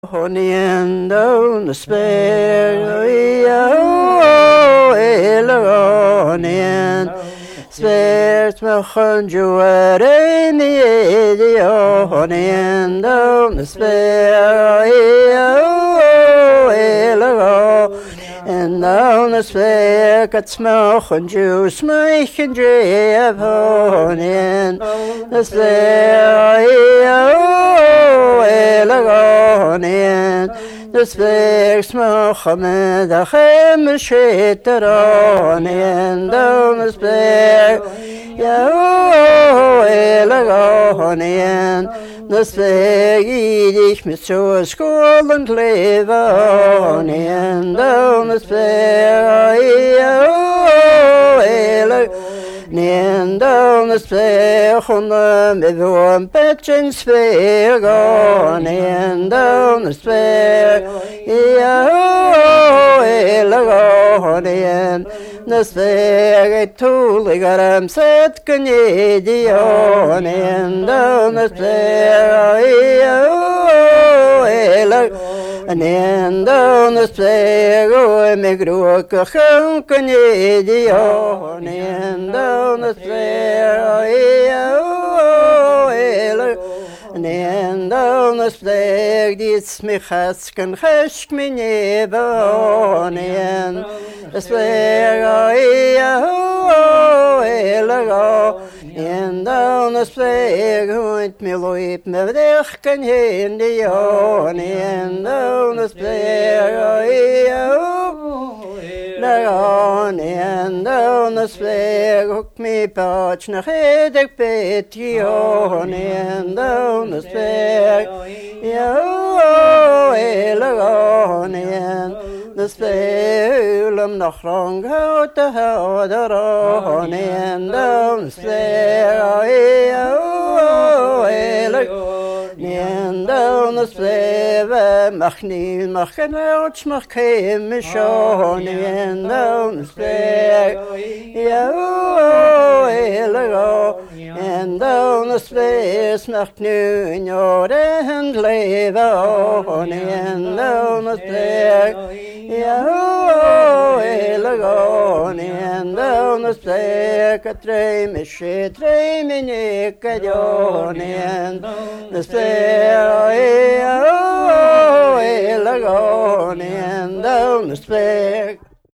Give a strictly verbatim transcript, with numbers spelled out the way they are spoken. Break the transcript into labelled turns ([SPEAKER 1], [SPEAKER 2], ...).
[SPEAKER 1] Honey down the spare, oh, Elronian, spares my conjure in the idiot, honey down the spare, oh, Elronian, and down the spare, cut smoke and juice, make and drip, honey, the spare, oh, Elronian. The speaks Mohammed Achem Shitaron and down the speak Yahoo Elagonian the speak Yiddish Mister School and Cleavon and down the speak Yahoo Elagonian Nien down the spear on the middle pitching spear gone nien down the spear oh elagonian the spear tool got him set canadian nien down the spear oh elagonian and down the spear go me grow can canadian and down the spear oh and down the spear this me hasken hask me nebon and the spear oh and down the spear going me loip me dech can hindi on and down the spear oh on and down the spear hook me pouch na hedek petion and down the spear oh elagon and the spear um noch lang out the hoder and down the spear oh elagon and down the spear mach nie mach out mach kein schon and down the spear oh elagon and down the spear mach nu your and leave on and down the spear oh elagon and down the spear katre me shit tre me ne kajon and the spear oh elagon and down the spear